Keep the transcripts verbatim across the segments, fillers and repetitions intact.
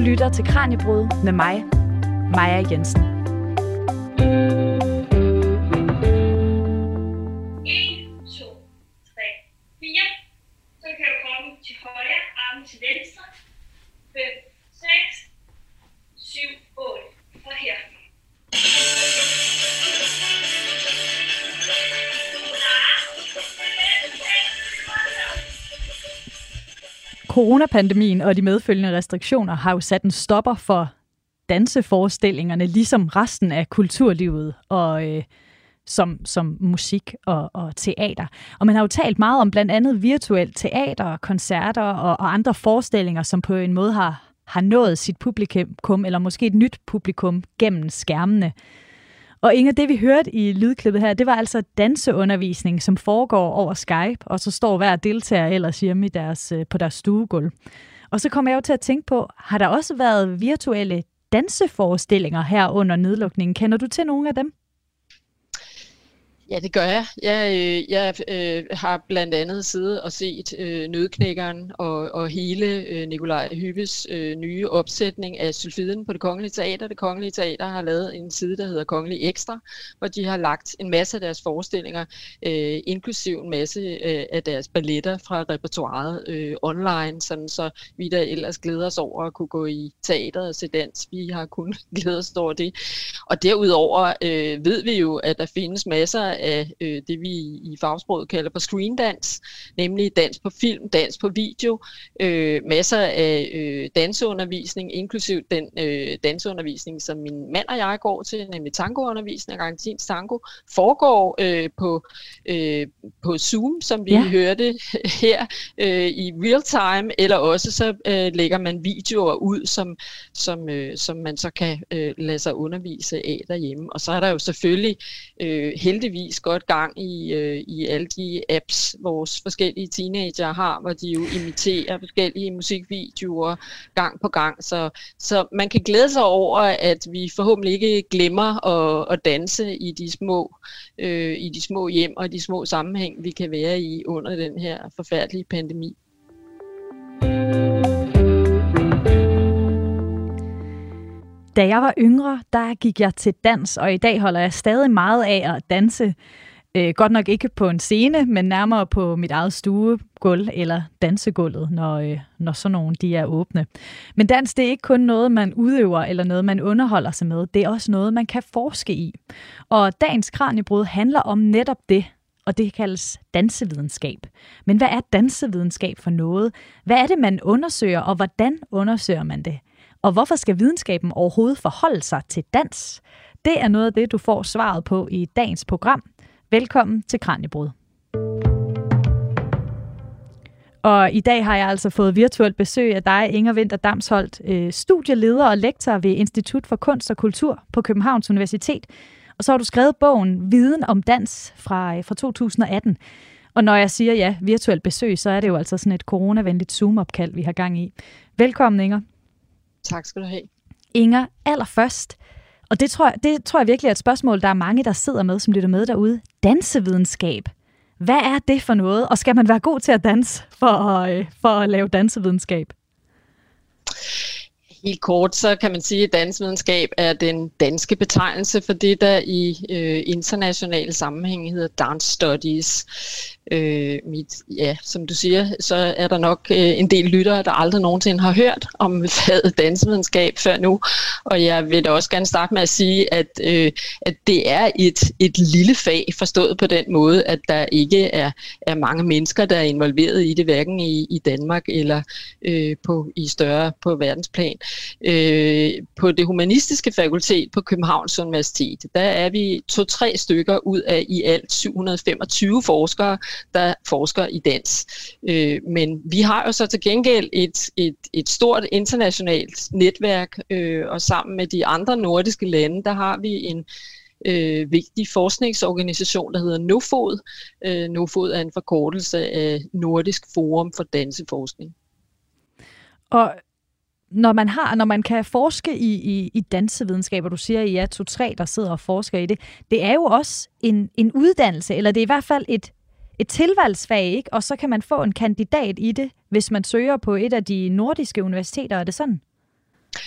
lytter til Kraniebrud med mig, Maja Jensen. en, to, tre, fire. Så kan du komme til højre, armen til venstre. fem, seks, syv, otte. Og her. Coronapandemien og de medfølgende restriktioner har jo sat en stopper for danseforestillingerne, ligesom resten af kulturlivet og øh, som, som musik og, og teater. Og man har jo talt meget om blandt andet virtuelt teater, koncerter og, og andre forestillinger, som på en måde har, har nået sit publikum, eller måske et nyt publikum gennem skærmene. Og Inger, det vi hørte i lydklippet her, det var altså danseundervisning, som foregår over Skype, og så står hver deltager ellers hjemme i deres, på deres stuegulv. Og så kommer jeg jo til at tænke på, har der også været virtuelle danseforestillinger her under nedlukningen? Kender du til nogle af dem? Ja, det gør jeg. Jeg, øh, jeg øh, har blandt andet siddet og set øh, Nøddeknækkeren og, og hele øh, Nikolaj Hyppes øh, nye opsætning af Sylfiden på Det Kongelige Teater. Det Kongelige Teater har lavet en side, der hedder Kongelig Ekstra, hvor de har lagt en masse af deres forestillinger, øh, inklusiv en masse øh, af deres balletter fra repertoiret øh, online, sådan så vi der ellers glæder os over at kunne gå i teateret og se dans. Vi har kun glædet os over det. Og derudover øh, ved vi jo, at der findes masser af øh, det, vi i fagsproget kalder på screendans, nemlig dans på film, dans på video, øh, masser af øh, danseundervisning, inklusiv den øh, danseundervisning, som min mand og jeg går til, nemlig tangoundervisning, argentinsk tango, foregår øh, på, øh, på Zoom, som vi ja. hørte her øh, i real time, eller også så øh, lægger man videoer ud, som, som, øh, som man så kan øh, lade sig undervise af derhjemme. Og så er der jo selvfølgelig øh, heldigvis godt gang i, øh, i alle de apps, vores forskellige teenager har, hvor de jo imiterer forskellige musikvideoer gang på gang. Så, så man kan glæde sig over, at vi forhåbentlig ikke glemmer at, at danse i de små øh, i de små hjem og de små sammenhæng, vi kan være i under den her forfærdelige pandemi. Da jeg var yngre, der gik jeg til dans, og i dag holder jeg stadig meget af at danse. Øh, godt nok ikke på en scene, men nærmere på mit eget stuegulv eller dansegulvet, når, øh, når sådan nogle de er åbne. Men dans, det er ikke kun noget, man udøver eller noget, man underholder sig med. Det er også noget, man kan forske i. Og dagens Kraniebrud handler om netop det, og det kaldes dansevidenskab. Men hvad er dansevidenskab for noget? Hvad er det, man undersøger, og hvordan undersøger man det? Og hvorfor skal videnskaben overhovedet forholde sig til dans? Det er noget af det, du får svaret på i dagens program. Velkommen til Kraniebrud. Og i dag har jeg altså fået virtuelt besøg af dig, Inger Winther Damsholt, studieleder og lektor ved Institut for Kunst og Kultur på Københavns Universitet. Og så har du skrevet bogen Viden om dans fra, fra to tusind og atten. Og når jeg siger ja, virtuelt besøg, så er det jo altså sådan et coronavenligt Zoom-opkald, vi har gang i. Velkommen, Inger. Tak skal du have. Inger, allerførst, og det tror, jeg, det tror jeg virkelig er et spørgsmål, der er mange, der sidder med, som lytter med derude. Dansevidenskab. Hvad er det for noget? Og skal man være god til at danse for at, for at lave dansevidenskab? Helt kort, så kan man sige, at dansevidenskab er den danske betegnelse for det, der i øh, internationale sammenhæng hedder dance studies. Øh, mit, ja, som du siger, så er der nok øh, en del lyttere, der aldrig nogensinde har hørt om faget dansevidenskab før nu. Og jeg vil da også gerne starte med at sige, at, øh, at det er et, et lille fag, forstået på den måde, at der ikke er, er mange mennesker, der er involveret i det, hverken i, i Danmark eller øh, på, i større på verdensplan. Øh, på det humanistiske fakultet på Københavns Universitet, der er vi to-tre stykker ud af i alt syv hundrede femogtyve forskere, der forsker i dans. Øh, men vi har jo så til gengæld et, et, et stort internationalt netværk, øh, og sammen med de andre nordiske lande, der har vi en øh, vigtig forskningsorganisation, der hedder NOFOD. Øh, NOFOD er en forkortelse af Nordisk Forum for Danseforskning. Og når man har, når man kan forske i, i, i dansevidenskab, og du siger, at I er to-tre, der sidder og forsker i det, det er jo også en, en uddannelse, eller det er i hvert fald et, et tilvalgsfag, ikke? Og så kan man få en kandidat i det, hvis man søger på et af de nordiske universiteter. Er det sådan?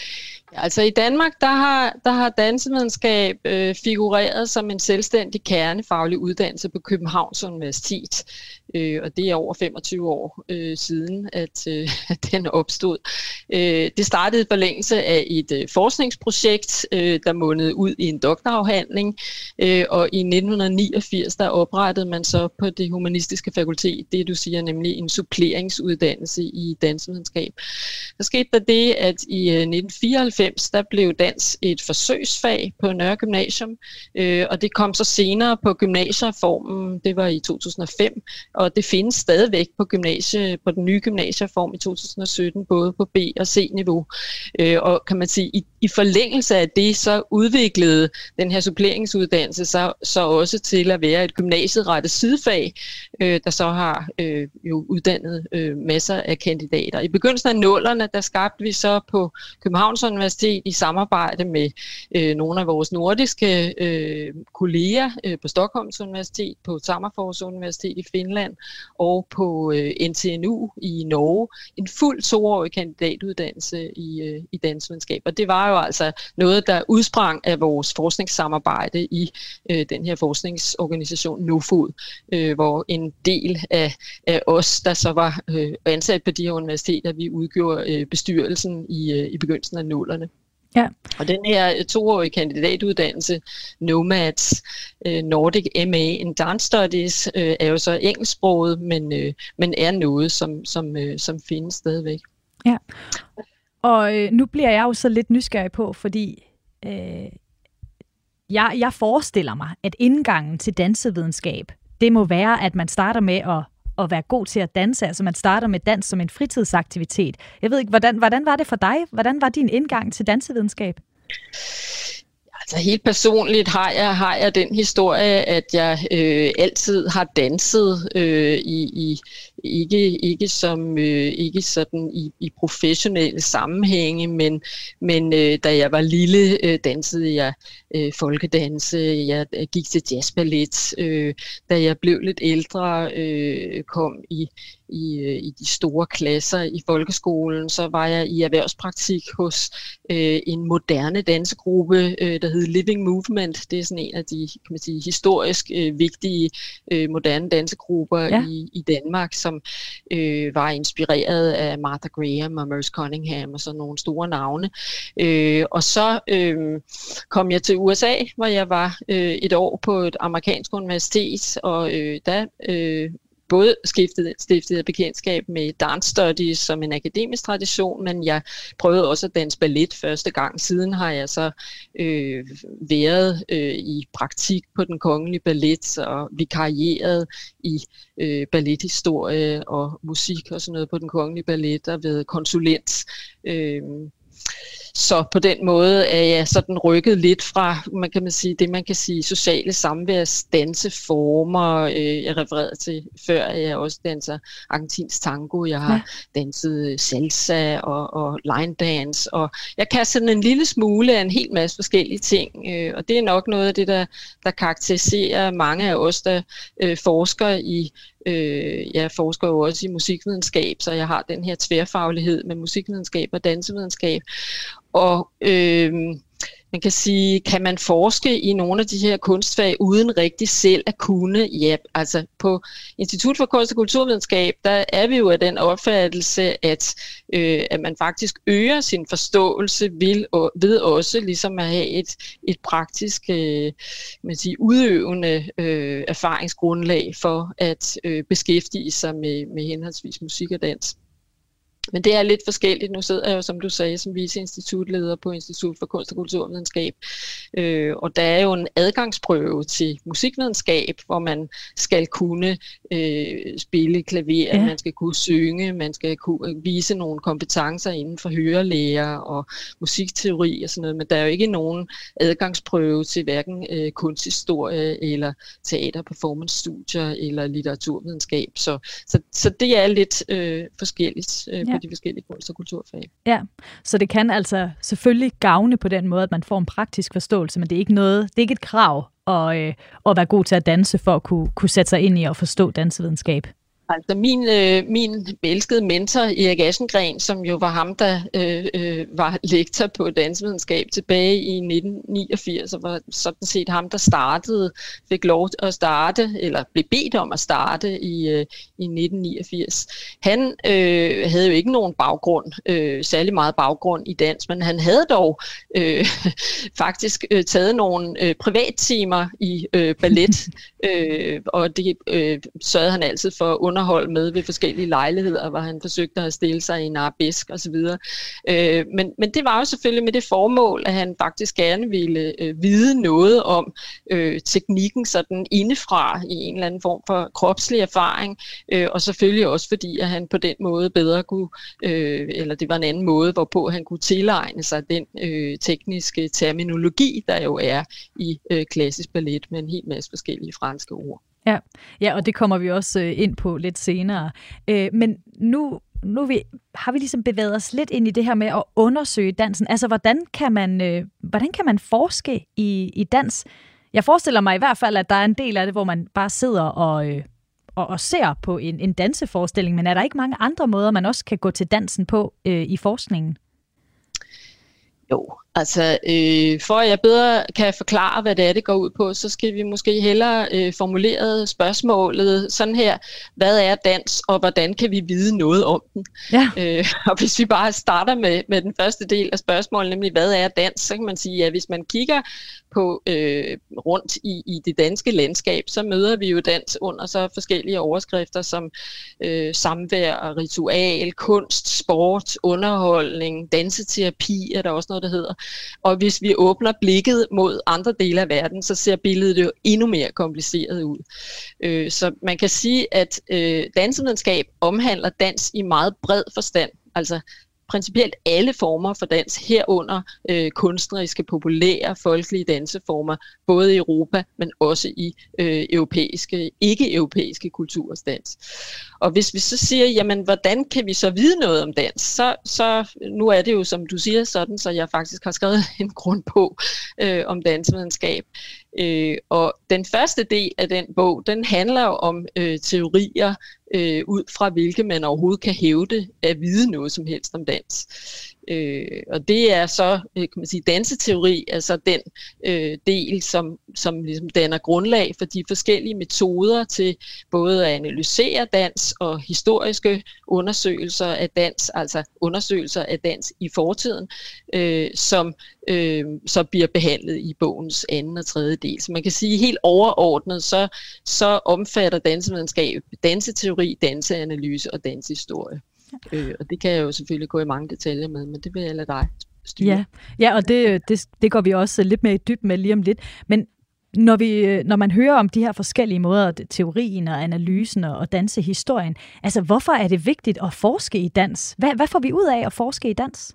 Altså i Danmark, der har, der har dansevidenskab øh, figureret som en selvstændig kernefaglig uddannelse på Københavns Universitet. Øh, og det er over femogtyve år øh, siden, at, øh, at den opstod. Øh, det startede i forlængelse af et øh, forskningsprojekt, øh, der mundede ud i en doktorafhandling. Øh, og i nitten niogfirs, der oprettede man så på det humanistiske fakultet, det du siger, nemlig en suppleringsuddannelse i dansevidenskab. Der skete der det, at i øh, nitten fireoghalvfems, der blev dans et forsøgsfag på Nørre Gymnasium, øh, og det kom så senere på gymnasiereformen, det var i to tusind og fem, og det findes stadigvæk på, gymnasie, på den nye gymnasiereform i to tusind og sytten, både på B- og C-niveau. Øh, og kan man sige, i, i forlængelse af det, så udviklede den her suppleringsuddannelse så, så også til at være et gymnasierettet sidefag, øh, der så har øh, jo uddannet øh, masser af kandidater. I begyndelsen af nullerne, der skabte vi så på Københavns Universitet i samarbejde med øh, nogle af vores nordiske øh, kolleger øh, på Stockholms Universitet, på Tammerfors Universitet i Finland og på øh, N T N U i Norge en fuld toårig kandidatuddannelse i, øh, i dansevidenskab. Og det var jo altså noget, der udsprang af vores forskningssamarbejde i øh, den her forskningsorganisation NOFOD, øh, hvor en del af, af os, der så var øh, ansat på de her universiteter, vi udgjorde øh, bestyrelsen i, øh, i begyndelsen af nullerne. Ja. Og den her toårige kandidatuddannelse, NOMADS, uh, Nordic M A in Dance Studies, uh, er jo så engelsksproget, men, uh, men er noget, som, som, uh, som findes stadigvæk. Ja, og øh, nu bliver jeg jo så lidt nysgerrig på, fordi øh, jeg, jeg forestiller mig, at indgangen til dansevidenskab, det må være, at man starter med at at være god til at danse, altså man starter med dans som en fritidsaktivitet. Jeg ved ikke, hvordan, hvordan var det for dig? Hvordan var din indgang til dansevidenskab? Altså helt personligt har jeg, har jeg den historie, at jeg øh, altid har danset øh, i, i ikke ikke som øh, ikke sådan i, i professionelle sammenhænge, men men øh, da jeg var lille øh, dansede jeg øh, folkedanse, jeg gik til jazzballet. Øh, da jeg blev lidt ældre, øh, kom i I, i de store klasser i folkeskolen, så var jeg i erhvervspraktik hos øh, en moderne dansegruppe, øh, der hed Living Movement. Det er sådan en af de, kan man sige, historisk øh, vigtige øh, moderne dansegrupper ja. i, i Danmark, som øh, var inspireret af Martha Graham og Merce Cunningham og sådan nogle store navne. Øh, og så øh, kom jeg til U S A, hvor jeg var øh, et år på et amerikansk universitet, og øh, der øh, både skiftede, stiftede bekendtskab med dance studies som en akademisk tradition, men jeg prøvede også at danse ballet første gang. Siden har jeg så øh, været øh, i praktik på Den Kongelige Ballet og vikarieret i øh, ballethistorie og musik og sådan noget på Den Kongelige Ballet og været konsulent. Øh, Så på den måde er jeg sådan rykket lidt fra, man kan man sige, det man kan sige sociale samværsdanseformer. Jeg refererede til før, at jeg også danser argentinsk tango. Jeg har ja. danset salsa og, og line dance, og jeg kan sådan en lille smule af en hel masse forskellige ting. Og det er nok noget af det, der, der karakteriserer mange af os, der øh, forsker i. Øh, jeg forsker jo også i musikvidenskab, så jeg har den her tværfaglighed med musikvidenskab og dansevidenskab. Og øh, man kan sige, kan man forske i nogle af de her kunstfag uden rigtig selv at kunne? Ja, altså på Institut for Kunst og Kulturvidenskab, der er vi jo af den opfattelse, at, øh, at man faktisk øger sin forståelse ved, ved også ligesom at have et, et praktisk øh, man sige, udøvende øh, erfaringsgrundlag for at øh, beskæftige sig med, med henholdsvis musik og dans. Men det er lidt forskelligt. Nu sidder jeg jo, som du sagde, som viceinstitutleder på Institut for Kunst og Kulturvidenskab. Øh, og der er jo en adgangsprøve til musikvidenskab, hvor man skal kunne øh, spille klaver, ja. man skal kunne synge, man skal kunne vise nogle kompetencer inden for hørelære og musikteori og sådan noget. Men der er jo ikke nogen adgangsprøve til hverken øh, kunsthistorie eller teater-performance-studier eller litteraturvidenskab. Så, så, så det er lidt øh, forskelligt øh, ja. på de forskellige kunst- og kulturfag. Ja, så det kan altså selvfølgelig gavne på den måde, at man får en praktisk forståelse, men det er ikke noget, det er ikke et krav at, øh, at være god til at danse for at kunne, kunne sætte sig ind i og forstå dansevidenskab. Altså min, øh, min elskede mentor, Erik Aschengren, som jo var ham, der øh, øh, var lektor på dansvidenskab tilbage i nitten niogfirs, og var sådan set ham, der startede, fik lov at starte, eller blev bedt om at starte i, øh, i nitten niogfirs. Han øh, havde jo ikke nogen baggrund, øh, særlig meget baggrund i dans, men han havde dog øh, faktisk øh, taget nogle øh, privattimer i øh, ballet, øh, og det øh, sørgede han altid for at underhold med ved forskellige lejligheder, hvor han forsøgte at stille sig i en arabesk osv. Øh, men, men det var jo selvfølgelig med det formål, at han faktisk gerne ville øh, vide noget om øh, teknikken sådan indefra i en eller anden form for kropslig erfaring, øh, og selvfølgelig også fordi, at han på den måde bedre kunne, øh, eller det var en anden måde, hvorpå han kunne tilegne sig den øh, tekniske terminologi, der jo er i øh, klassisk ballet med en hel masse forskellige franske ord. Ja, ja, og det kommer vi også ind på lidt senere. Øh, men nu, nu vi, har vi ligesom bevæget os lidt ind i det her med at undersøge dansen. Altså, hvordan kan man, øh, hvordan kan man forske i, i dans? Jeg forestiller mig i hvert fald, at der er en del af det, hvor man bare sidder og, øh, og, og ser på en, en danseforestilling, men er der ikke mange andre måder, man også kan gå til dansen på øh, i forskningen? Jo, altså øh, for at jeg bedre kan forklare, hvad det er, det går ud på, så skal vi måske hellere øh, formulere spørgsmålet sådan her: hvad er dans, og hvordan kan vi vide noget om den? Ja. Øh, og hvis vi bare starter med, med den første del af spørgsmålet, nemlig hvad er dans, så kan man sige, at hvis man kigger på øh, rundt i, i det danske landskab, så møder vi jo dans under så forskellige overskrifter som øh, samvær og ritual, kunst, sport, underholdning, danseterapi er der også noget, der hedder. Og hvis vi åbner blikket mod andre dele af verden, så ser billedet jo endnu mere kompliceret ud. Øh, så man kan sige, at øh, dansevidenskab omhandler dans i meget bred forstand, altså principielt alle former for dans, herunder øh, kunstneriske, populære, folkelige danseformer, både i Europa, men også i øh, europæiske, ikke-europæiske kulturers dans. Og hvis vi så siger, jamen, hvordan kan vi så vide noget om dans, så, så nu er det jo, som du siger, sådan, så jeg faktisk har skrevet en grund på øh, om dansevidenskab. Øh, og den første del af den bog, den handler jo om øh, teorier, øh, ud fra hvilke man overhovedet kan hævde at vide noget som helst om dans. Øh, og det er så, kan man sige, danseteori, altså den øh, del, som, som ligesom danner grundlag for de forskellige metoder til både at analysere dans og historiske undersøgelser af dans, altså undersøgelser af dans i fortiden, øh, som øh, så bliver behandlet i bogens anden og tredje del. Så man kan sige helt overordnet, så, så omfatter dansevidenskab danseteori, danseanalyse og dansehistorie. Øh, og det kan jeg jo selvfølgelig gå i mange detaljer med, men det vil jeg lade dig styre. Ja, ja og det, det, det går vi også lidt mere i dybden med lige om lidt. Men når, vi, når man hører om de her forskellige måder, teorien og analysen og dansehistorien, altså hvorfor er det vigtigt at forske i dans? Hvad, hvad får vi ud af at forske i dans?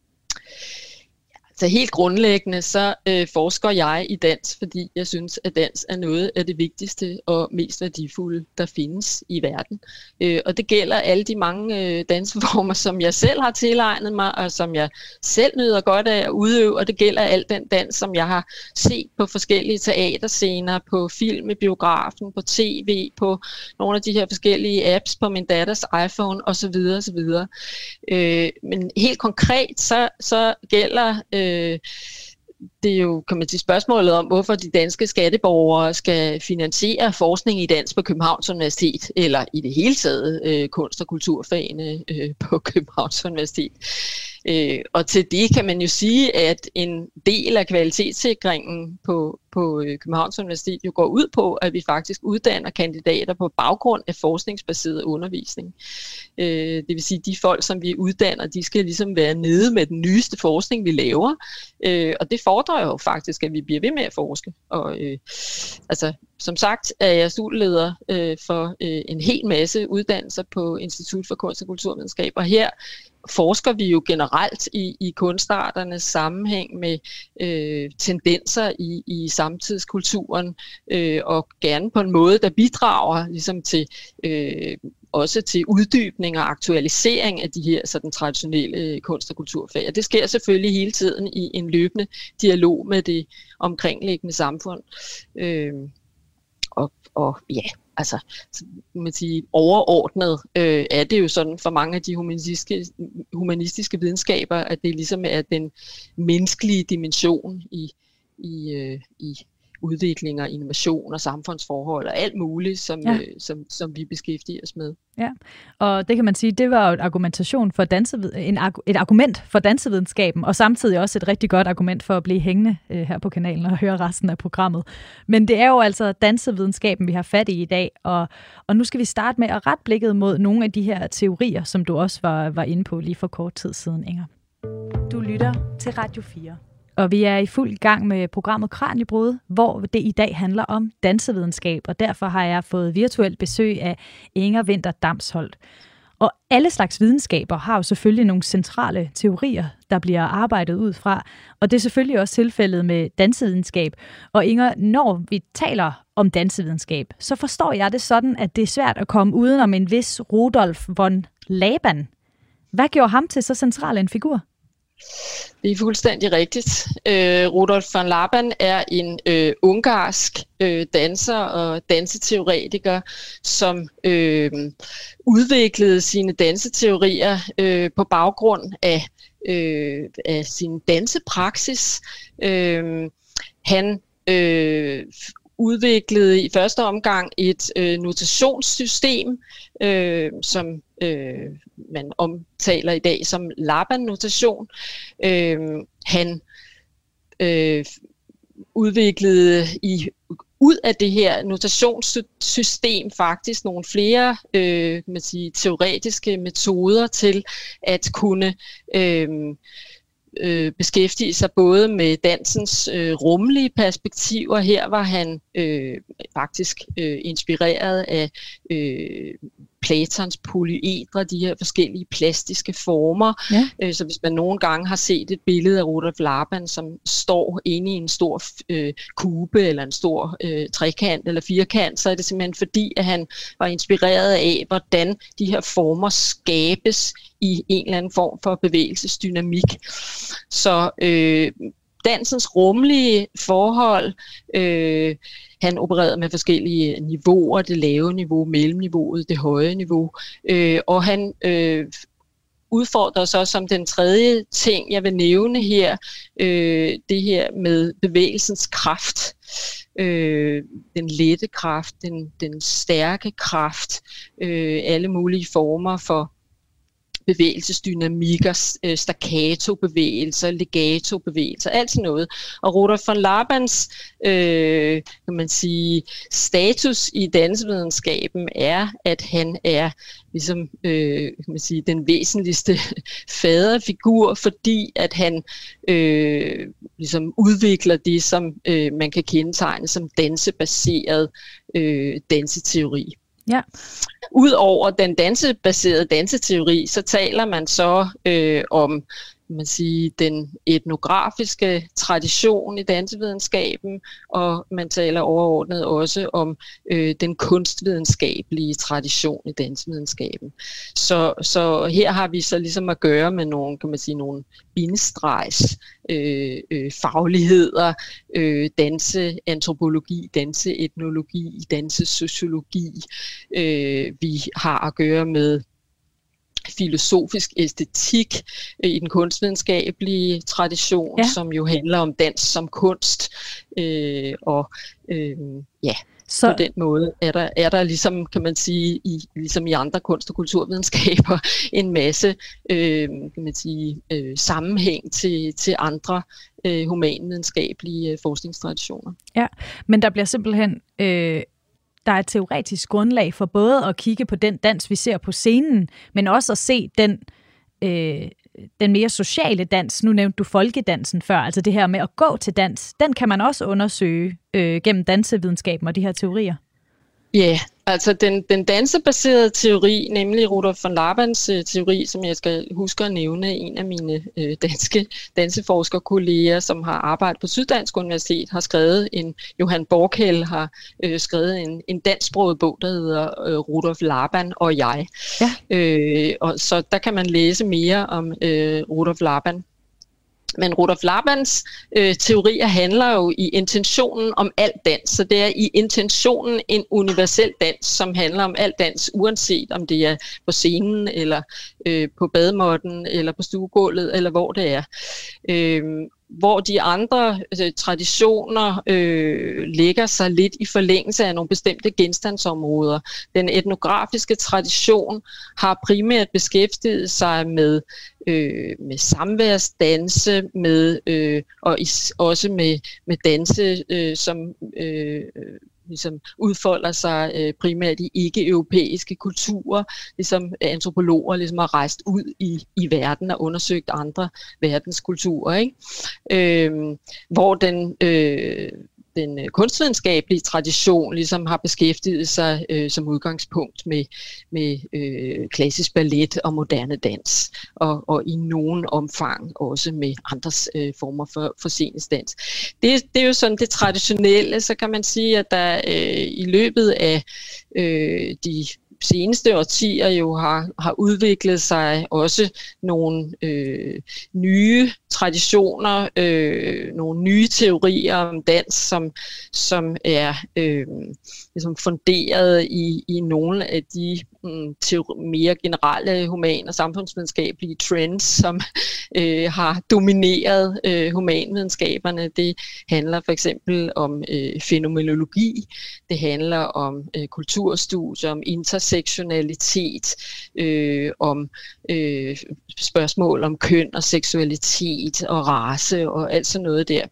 Så helt grundlæggende, så øh, forsker jeg i dans, fordi jeg synes, at dans er noget af det vigtigste og mest værdifulde, der findes i verden. Øh, og det gælder alle de mange øh, danseformer, som jeg selv har tilegnet mig, og som jeg selv nyder godt af at udøve, og det gælder al den dans, som jeg har set på forskellige teaterscener, på film i biografen, på tv, på nogle af de her forskellige apps på min datters iPhone osv. osv. Øh, men helt konkret, så, så gælder øh, det er jo, kan man sige, spørgsmålet om, hvorfor de danske skatteborgere skal finansiere forskning i dans på Københavns Universitet, eller i det hele taget øh, kunst- og kulturfagene øh, på Københavns Universitet. Øh, og til det kan man jo sige, at en del af kvalitetssikringen på, på Københavns Universitet jo går ud på, at vi faktisk uddanner kandidater på baggrund af forskningsbaseret undervisning. Øh, det vil sige, at de folk, som vi uddanner, de skal ligesom være nede med den nyeste forskning, vi laver. Øh, og det fordrer jo faktisk, at vi bliver ved med at forske. Og øh, altså, som sagt er jeg studieleder øh, for øh, en hel masse uddannelser på Institut for Kunst og Kulturvidenskab, og her forsker vi jo generelt i, i kunstarternes sammenhæng med øh, tendenser i, i samtidskulturen, øh, og gerne på en måde, der bidrager ligesom til øh, også til uddybning og aktualisering af de her sådan traditionelle kunst- og kulturfag. Og det sker selvfølgelig hele tiden i en løbende dialog med det omkringliggende samfund. Øh, og, og ja, altså, man sige, overordnet øh, er det jo sådan for mange af de humanistiske, humanistiske videnskaber, at det ligesom er den menneskelige dimension i, i, øh, i udvikling og innovation og samfundsforhold og alt muligt, som, ja. øh, som, som vi beskæftiger os med. Ja, og det kan man sige, det var jo et argumentation for dansevid- en, et argument for dansevidenskaben, og samtidig også et rigtig godt argument for at blive hængende øh, her på kanalen og høre resten af programmet. Men det er jo altså dansevidenskaben, vi har fat i i dag, og, og nu skal vi starte med at rette blikket mod nogle af de her teorier, som du også var, var inde på lige for kort tid siden, Inger. Du lytter til Radio fire. Og vi er i fuld gang med programmet Kraniebrud, hvor det i dag handler om dansevidenskab, og derfor har jeg fået virtuelt besøg af Inger Winther Damsholt. Og alle slags videnskaber har jo selvfølgelig nogle centrale teorier, der bliver arbejdet ud fra, og det er selvfølgelig også tilfældet med dansevidenskab. Og Inger, når vi taler om dansevidenskab, så forstår jeg det sådan, at det er svært at komme udenom en vis Rudolf von Laban. Hvad gjorde ham til så central en figur? Det er fuldstændig rigtigt. Øh, Rudolf von Laban er en øh, ungarsk øh, danser og danseteoretiker, som øh, udviklede sine danseteorier øh, på baggrund af, øh, af sin dansepraksis. Øh, han øh, udviklede i første omgang et øh, notationssystem, øh, som øh, man omtaler i dag som Laban-notation. Øh, han øh, udviklede i ud af det her notationssystem faktisk nogle flere øh, kan man sige, teoretiske metoder til at kunne øh, Øh, beskæftige sig både med dansens øh, rumlige perspektiver. Her var han øh, faktisk øh, inspireret af øh, Platons polyedre, de her forskellige plastiske former. Ja. Øh, så hvis man nogle gange har set et billede af Rudolf Laban, som står inde i en stor øh, kube eller en stor øh, trekant eller firkant, så er det simpelthen fordi, at han var inspireret af, hvordan de her former skabes i en eller anden form for bevægelsesdynamik. Så øh, dansens rumlige forhold, øh, han opererede med forskellige niveauer, det lave niveau, mellemniveauet, det høje niveau, øh, og han øh, udfordrer så som den tredje ting, jeg vil nævne her, øh, det her med bevægelsens kraft. Øh, den lette kraft, den, den stærke kraft, øh, alle mulige former for bevægelsesdynamikker, staccato-bevægelser, legato-bevægelser, alt sådan noget. Og Rudolf von Labans øh, kan man sige, status i dansevidenskaben er, at han er ligesom, øh, kan man sige, den væsentligste faderfigur, fordi at han øh, ligesom udvikler det, som øh, man kan kendetegne som dansebaseret øh, danseteori. Ja. Udover den dansebaserede danseteori, så taler man så øh, om man siger, den etnografiske tradition i dansevidenskaben, og man taler overordnet også om øh, den kunstvidenskabelige tradition i dansevidenskaben. Så, så her har vi så ligesom at gøre med nogle, kan man sige, nogle bindestregs øh, øh, fagligheder, øh, danseantropologi, danseetnologi, dansesociologi. Øh, vi har at gøre med filosofisk æstetik øh, i den kunstvidenskabelige tradition, ja. Som jo handler om dans som kunst, øh, og øh, ja, så på den måde er der, er der ligesom, kan man sige, i, ligesom i andre kunst- og kulturvidenskaber, en masse øh, kan man sige, øh, sammenhæng til, til andre øh, humanvidenskabelige øh, forskningstraditioner. Ja, men der bliver simpelthen øh der er et teoretisk grundlag for både at kigge på den dans, vi ser på scenen, men også at se den, øh, den mere sociale dans. Nu nævnte du folkedansen før, altså det her med at gå til dans. Den kan man også undersøge øh, gennem dansevidenskaben og de her teorier. Ja, yeah, altså den, den dansebaserede teori, nemlig Rudolf von Labans øh, teori, som jeg skal huske at nævne, en af mine øh, danske danseforskerkolleger, som har arbejdet på Syddansk Universitet, har skrevet en, Johan Borkjell har øh, skrevet en, en dansksproget bog, der hedder øh, Rudolf Laban og jeg. Ja. Øh, og så der kan man læse mere om øh, Rudolf Laban. Men Rudolf Labans øh, teorier handler jo i intentionen om alt dans, så det er i intentionen en universel dans, som handler om alt dans, uanset om det er på scenen, eller øh, på bademåtten, eller på stuegulvet, eller hvor det er. Øh, hvor de andre øh, traditioner øh, lægger sig lidt i forlængelse af nogle bestemte genstandsområder. Den etnografiske tradition har primært beskæftiget sig med, øh, med samværsdanse, med, øh, og is, også med, med danse, øh, som øh, ligesom udfolder sig øh, primært i ikke-europæiske kulturer, ligesom antropologer ligesom har rejst ud i, i verden og undersøgt andre verdenskulturer, ikke? Øh, hvor den, øh, den kunstvidenskabelige tradition ligesom har beskæftiget sig øh, som udgangspunkt med, med øh, klassisk ballet og moderne dans, og, og i nogen omfang også med andre øh, former for, for scenisk dans. Det, det er jo sådan det traditionelle. Så kan man sige, at der øh, i løbet af øh, de seneste årtier jo har, har udviklet sig også nogle øh, nye traditioner, øh, nogle nye teorier om dans, som, som er øh, ligesom funderet i, i nogle af de mm, teori, mere generelle human- og samfundsvidenskabelige trends, som øh, har domineret øh, humanvidenskaberne. Det handler for eksempel om øh, fænomenologi, det handler om øh, kulturstudier, om intersektionalitet, øh, om øh, spørgsmål om køn og seksualitet og race og alt sådan noget der.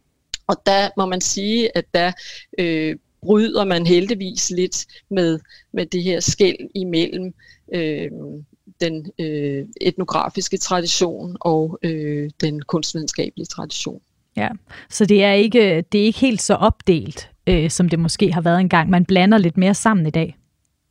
Og der må man sige, at der øh, bryder man heldigvis lidt med, med det her skel imellem øh, den øh, etnografiske tradition og øh, den kunstvidenskabelige tradition. Ja, så det er ikke, det er ikke helt så opdelt, øh, som det måske har været engang. Man blander lidt mere sammen i dag.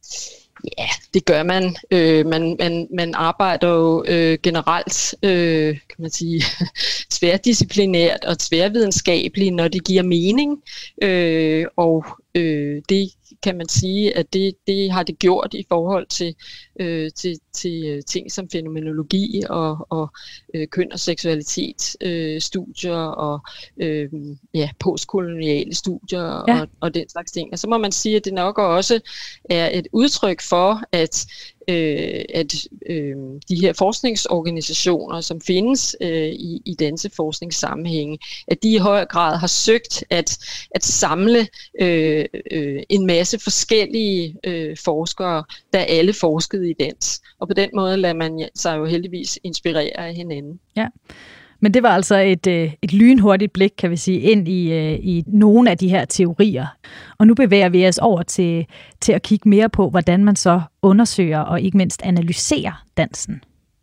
Ja, det gør man. Øh, man, man, man arbejder jo øh, generelt, øh, kan man sige, tværdisciplinært og tværvidenskabeligt, når det giver mening. Øh, og øh, det kan man sige, at det, det har det gjort i forhold til, øh, til, til ting som fænomenologi og, og øh, køn og seksualitet øh, studier og øh, ja, postkoloniale studier ja. og, og den slags ting. Og så må man sige, at det nok også er et udtryk for, at Øh, at øh, de her forskningsorganisationer, som findes øh, i, i danseforskningssammenhænge, at de i høj grad har søgt at, at samle øh, øh, en masse forskellige øh, forskere, der alle forskede i dans. Og på den måde lader man sig jo heldigvis inspirere af hinanden. Ja. Men det var altså et, et lynhurtigt blik, kan vi sige, ind i, i nogle af de her teorier. Og nu bevæger vi os over til, til at kigge mere på, hvordan man så undersøger og ikke mindst analyserer dansen.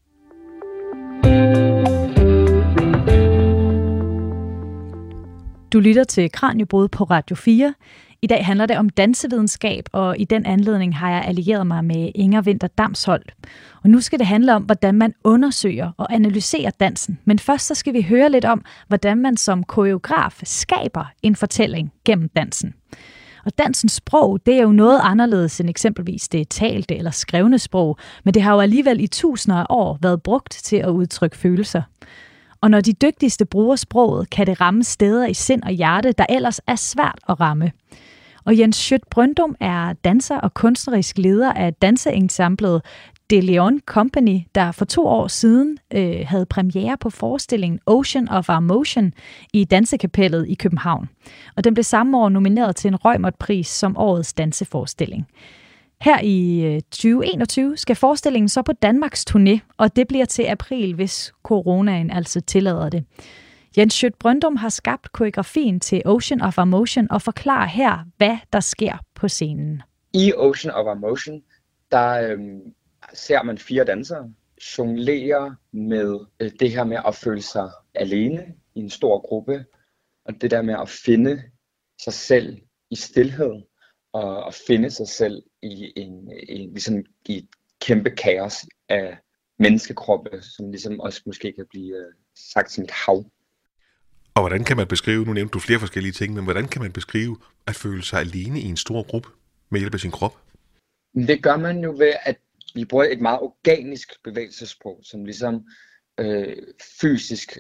Du lytter til Kraniebrud på Radio fire. I dag handler det om dansevidenskab, og i den anledning har jeg allieret mig med Inger Winther Damsholt. Og nu skal det handle om, hvordan man undersøger og analyserer dansen. Men først så skal vi høre lidt om, hvordan man som koreograf skaber en fortælling gennem dansen. Og dansens sprog, det er jo noget anderledes end eksempelvis det talte eller skrevne sprog, men det har jo alligevel i tusinder af år været brugt til at udtrykke følelser. Og når de dygtigste bruger sproget, kan det ramme steder i sind og hjerte, der ellers er svært at ramme. Og Jens Schødt Brøndum er danser og kunstnerisk leder af danseensemblet De Leon Company, der for to år siden øh, havde premiere på forestillingen Ocean of Our Motion i Dansekapellet i København. Og den blev samme år nomineret til en Reumert-pris som årets danseforestilling. Her i tyve enogtyve skal forestillingen så på Danmarks turné, og det bliver til april, hvis coronaen altså tillader det. Jens Schødt Brøndum har skabt koreografien til Ocean of Our Motion og forklarer her, hvad der sker på scenen. I Ocean of Our Motion, der øhm, ser man fire dansere jonglere med øh, det her med at føle sig alene i en stor gruppe, og det der med at finde sig selv i stilhed, og at finde sig selv i, en, i, ligesom i et kæmpe kaos af menneskekroppe, som ligesom også måske kan blive øh, sagt som et hav. Og hvordan kan man beskrive, nu nævnte du flere forskellige ting, men hvordan kan man beskrive at føle sig alene i en stor gruppe med hjælp af sin krop? Det gør man jo ved, at vi bruger et meget organisk bevægelsessprog, som ligesom øh, fysisk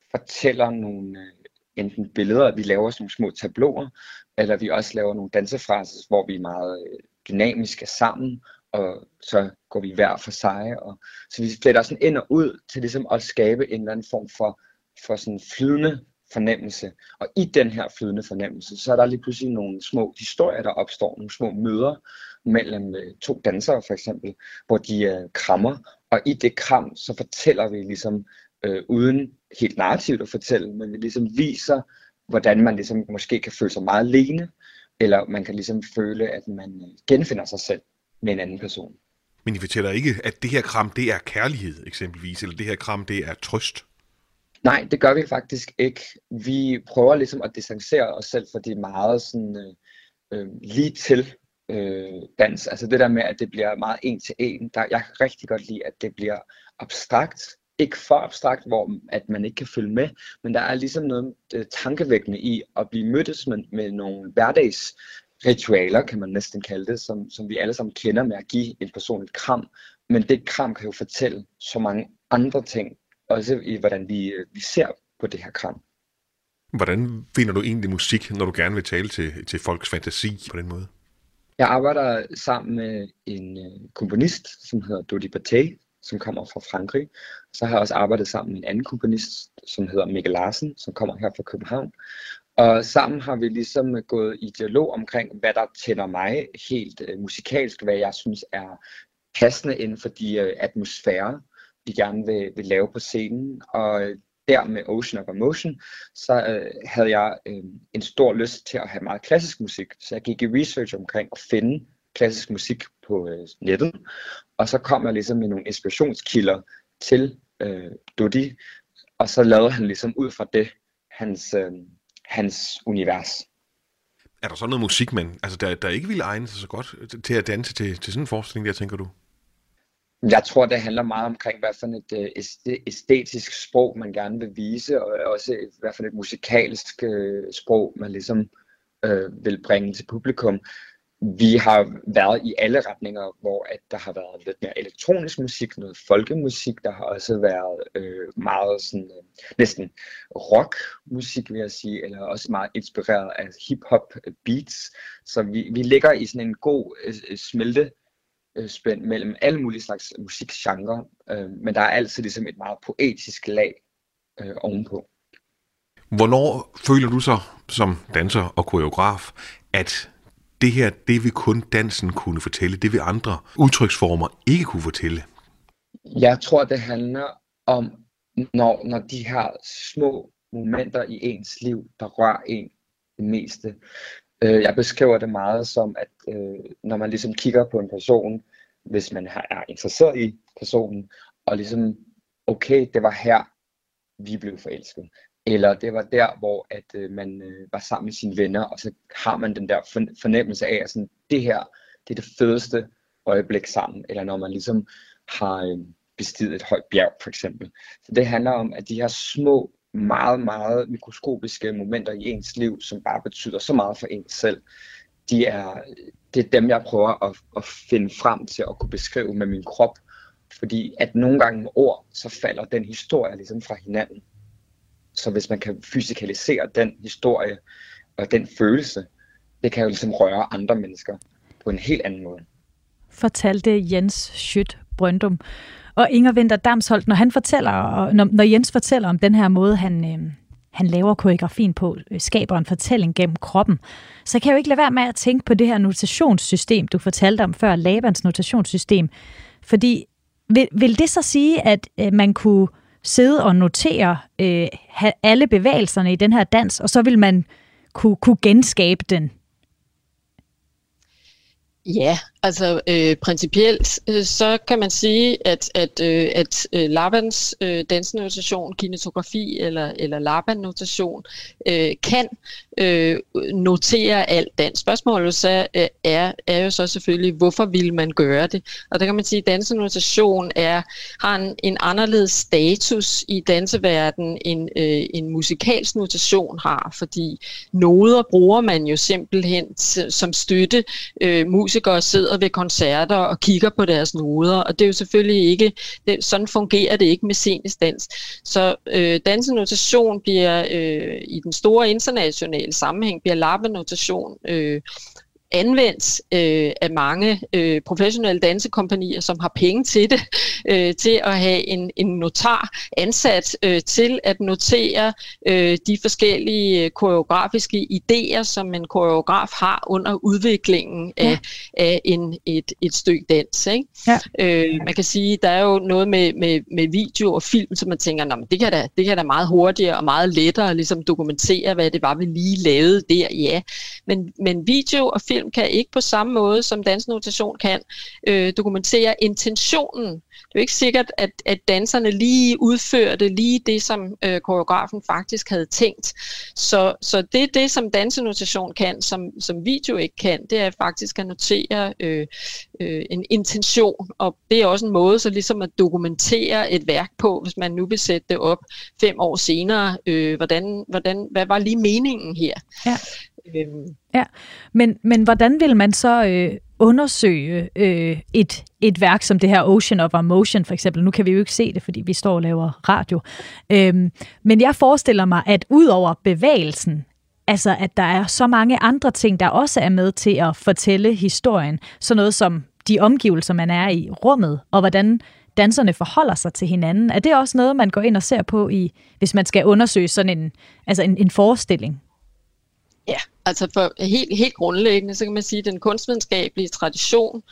fortæller nogle øh, enten billeder, vi laver sådan nogle små tableauer, eller vi også laver nogle dansefraser, hvor vi er meget øh, dynamiske sammen, og så går vi hver for sig. Og, så vi fletter sådan ind og ud til ligesom at skabe en eller anden form for, for sådan flydende fornemmelse. Og i den her flydende fornemmelse, så er der lige pludselig nogle små historier, der opstår, nogle små møder mellem øh, to dansere for eksempel, hvor de øh, krammer. Og i det kram, så fortæller vi ligesom, øh, uden helt narrativt at fortælle, men vi ligesom viser, hvordan man ligesom måske kan føle sig meget alene, eller man kan ligesom føle, at man genfinder sig selv med en anden person. Men I fortæller ikke, at det her kram, det er kærlighed eksempelvis, eller det her kram, det er trøst? Nej, det gør vi faktisk ikke. Vi prøver ligesom at distancere os selv for det meget sådan øh, øh, lige til øh, dans. Altså det der med, at det bliver meget en til en. Der, jeg kan rigtig godt lide, at det bliver abstrakt. Ikke for abstrakt, hvor at man ikke kan følge med, men der er ligesom noget øh, tankevækkende i at blive mødtes med, med nogle hverdagsritualer, kan man næsten kalde det, som, som vi alle sammen kender med at give en person et kram. Men det kram kan jo fortælle så mange andre ting, også i hvordan vi, vi ser på det her kram. Hvordan finder du egentlig musik, når du gerne vil tale til, til folks fantasi på den måde? Jeg arbejder sammen med en øh, komponist, som hedder Dodi Batey, som kommer fra Frankrig. Så har jeg også arbejdet sammen med en anden komponist, som hedder Mikkel Larsen, som kommer her fra København. Og sammen har vi ligesom gået i dialog omkring, hvad der tænder mig helt øh, musikalsk, hvad jeg synes er passende inden for de øh, atmosfærer, vi gerne vil, vil lave på scenen. Og der med Ocean of Emotion, så øh, havde jeg øh, en stor lyst til at have meget klassisk musik. Så jeg gik i research omkring at finde klassisk musik på øh, nettet. Og så kom jeg ligesom med nogle inspirationskilder til øh, Dodi, og så lavede han ligesom ud fra det hans, øh, hans univers. Er der så noget musik, man, altså der, der ikke ville egne sig så godt til at danse til, til sådan en forestilling der, tænker du? Jeg tror, det handler meget omkring, hvad for et øh, æstetisk sprog, man gerne vil vise, og også hvad for et musikalsk øh, sprog, man ligesom øh, vil bringe til publikum. Vi har været i alle retninger, hvor at der har været lidt mere elektronisk musik, noget folkemusik, der har også været øh, meget sådan, øh, næsten rockmusik, vil jeg sige, eller også meget inspireret af hip-hop beats. Så vi, vi ligger i sådan en god øh, smeltespænd mellem alle mulige slags musikgenre, øh, men der er altid ligesom et meget poetisk lag øh, ovenpå. Hvornår føler du så som danser og koreograf, at det her, det vil kun dansen kunne fortælle, det vil andre udtryksformer ikke kunne fortælle? Jeg tror, det handler om, når, når de her små momenter i ens liv, der rører en det meste. Jeg beskriver det meget som, at når man ligesom kigger på en person, hvis man er interesseret i personen, og ligesom, okay, det var her, vi blev forelsket. Eller det var der, hvor at, øh, man øh, var sammen med sine venner, og så har man den der fornemmelse af, at sådan, det her, det er det fedeste øjeblik sammen. Eller når man ligesom har øh, bestiget et højt bjerg, for eksempel. Så det handler om, at de her små, meget, meget mikroskopiske momenter i ens liv, som bare betyder så meget for en selv, de er, det er dem, jeg prøver at, at finde frem til at kunne beskrive med min krop. Fordi at nogle gange med ord, så falder den historie ligesom fra hinanden. Så hvis man kan fysikalisere den historie og den følelse, det kan jo ligesom røre andre mennesker på en helt anden måde. Fortalte Jens Schødt Brøndum. Og Inger Winther Damsholt, når han fortæller, når, når Jens fortæller om den her måde, han, øh, han laver koreografien på, øh, skaber en fortælling gennem kroppen, så kan jeg jo ikke lade være med at tænke på det her notationssystem, du fortalte om før, Labans notationssystem. Fordi vil, vil det så sige, at øh, man kunne sidde og notere øh, alle bevægelserne i den her dans, og så vil man kunne, kunne genskabe den? Ja, altså øh, principielt, øh, så kan man sige, at, at, øh, at øh, Labans øh, dansnotation, kinetografi eller, eller Laban-notation øh, kan øh, notere alt dans. Spørgsmålet så øh, er, er jo så selvfølgelig, hvorfor vil man gøre det? Og der kan man sige, at dansenotation er, har en, en anderledes status i danseverdenen, end øh, en musikalsk notation har, fordi noder bruger man jo simpelthen som støtte. øh, musikere sidder ved koncerter og kigger på deres noder, og det er jo selvfølgelig ikke, det, sådan fungerer det ikke med scenisk dans. Så øh, dansenotation bliver øh, i den store internationale sammenhæng, bliver lappenotation øh, anvendt øh, af mange øh, professionelle dansekompanier, som har penge til det, øh, til at have en, en notar ansat øh, til at notere øh, de forskellige koreografiske idéer, som en koreograf har under udviklingen af, ja. af en, et, et stykke dans. Ikke? Ja. Øh, man kan sige, der er jo noget med, med, med video og film, som man tænker, Nå, men det, kan da, det kan da meget hurtigere og meget lettere ligesom dokumentere, hvad det var, vi lige lavede der. Ja, men, men video og film kan ikke på samme måde, som dansenotation kan, øh, dokumentere intentionen. Det er jo ikke sikkert, at, at danserne lige udførte lige det, som øh, koreografen faktisk havde tænkt. Så, så det er det, som dansenotation kan, som, som video ikke kan, det er faktisk at notere øh, øh, en intention, og det er også en måde så ligesom at dokumentere et værk på, hvis man nu vil sætte det op fem år senere. Øh, hvordan, hvordan, hvad var lige meningen her? Ja. Øhm. Ja, men, men hvordan vil man så øh, undersøge øh, et, et værk som det her Ocean of Emotion for eksempel? Nu kan vi jo ikke se det, fordi vi står og laver radio. Øhm, men jeg forestiller mig, at ud over bevægelsen, altså at der er så mange andre ting, der også er med til at fortælle historien. Sådan noget som de omgivelser, man er i rummet, og hvordan danserne forholder sig til hinanden. Er det også noget, man går ind og ser på, i, hvis man skal undersøge sådan en, altså en, en forestilling? Ja, altså for helt, helt grundlæggende, så kan man sige, at den kunstvidenskabelige tradition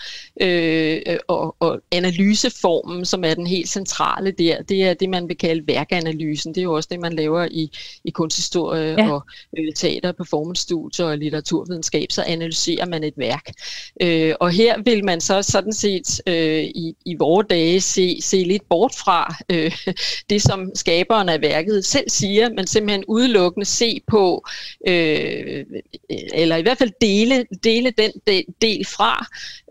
øh, og, og analyseformen, som er den helt centrale der, det er det, man vil kalde værkanalysen. Det er jo også det, man laver i, i kunsthistorie ja. og øh, teater, performancestudier og litteraturvidenskab, så analyserer man et værk. Øh, og her vil man så sådan set øh, i, i vore dage se, se lidt bort fra øh, det, som skaberen af værket selv siger, men simpelthen udelukkende se på øh, eller i hvert fald dele, dele den del, del fra,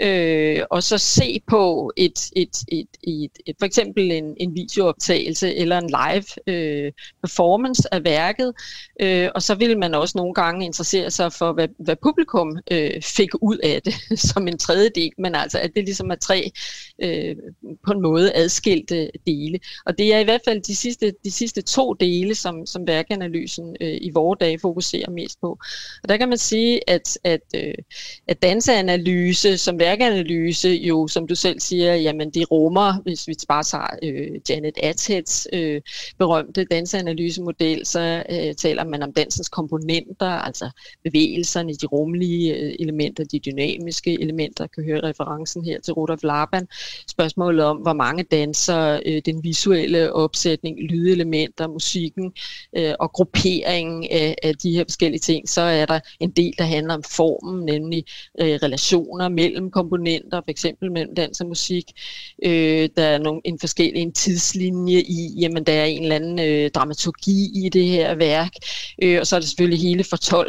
øh, og så se på et, et, et, et, et for eksempel en, en videooptagelse eller en live øh, performance af værket, øh, og så vil man også nogle gange interessere sig for, hvad, hvad publikum øh, fik ud af det som en tredje del, men altså at det ligesom er tre øh, på en måde adskilte dele. Og det er i hvert fald de sidste, de sidste to dele, som, som værkanalysen øh, i vore dage fokuserer mest på. Og der kan man sige, at, at, øh, at danseanalyse som værkanalyse jo, som du selv siger, jamen det rummer, hvis vi bare tager øh, Janet Athetts øh, berømte danseanalysemodel, så øh, taler man om dansens komponenter, altså bevægelserne, de rumlige øh, elementer, de dynamiske elementer, kan høre referencen her til Rudolf Laban. Spørgsmålet om, hvor mange danser, øh, den visuelle opsætning, lydelementer, musikken øh, og grupperingen af, af de her forskellige ting, så er der en del, der handler om formen, nemlig øh, relationer mellem komponenter, for eksempel mellem dans og musik. Øh, der er nogle, en forskellig en tidslinje i, jamen der er en eller anden øh, dramaturgi i det her værk, øh, og så er det selvfølgelig hele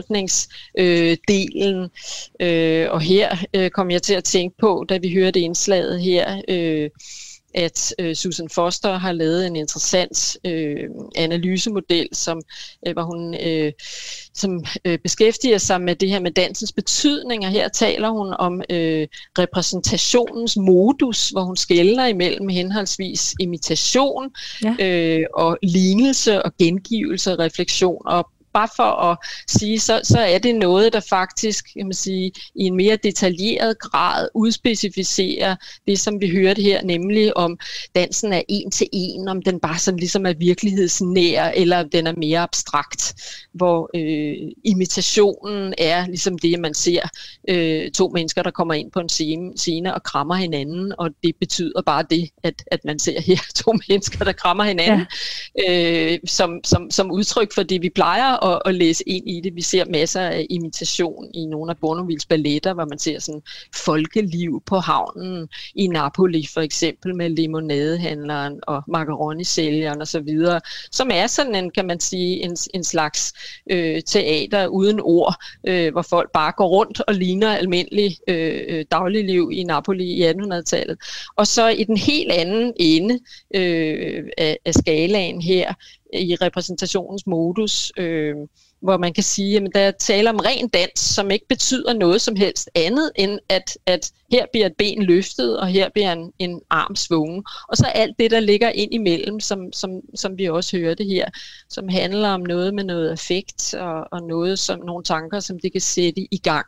fortolkningsdelen. Øh, øh, og her øh, kom jeg til at tænke på, da vi hørte indslaget her, øh, at øh, Susan Foster har lavet en interessant øh, analysemodel, som, øh, hvor hun øh, som, øh, beskæftiger sig med det her med dansens betydning, og her taler hun om øh, repræsentationens modus, hvor hun skelner imellem henholdsvis imitation ja. øh, og lignelse og gengivelse og refleksion, og bare for at sige, så, så er det noget, der faktisk kan man sige, i en mere detaljeret grad udspecificerer det, som vi hørte her, nemlig om dansen er en til en, om den bare sådan ligesom er virkelighedsnær, eller om den er mere abstrakt, hvor øh, imitationen er ligesom det, man ser øh, to mennesker, der kommer ind på en scene, scene og krammer hinanden, og det betyder bare det, at, at man ser her to mennesker, der krammer hinanden, ja. øh, som, som, som udtryk for det, vi plejer at, at læse ind i det. Vi ser masser af imitation i nogle af Bournonvilles balletter, hvor man ser sådan folkeliv på havnen i Napoli, for eksempel med limonadehandleren og macaroni-sælgeren og så videre, som er sådan en, kan man sige, en, en slags øh, teater uden ord, øh, hvor folk bare går rundt og ligner almindelig øh, dagligliv i Napoli i attenhundredetallet. Og så i den helt anden ende øh, af, af skalaen her, i repræsentationens modus, øh, hvor man kan sige, at der er tale om ren dans, som ikke betyder noget som helst andet, end at, at her bliver et ben løftet, og her bliver en, en arm svungen. Og så alt det, der ligger ind imellem, som, som, som vi også hørte her, som handler om noget med noget affekt, og, og noget som nogle tanker, som det kan sætte i gang.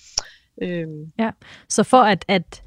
Øhm. Ja, så for at, at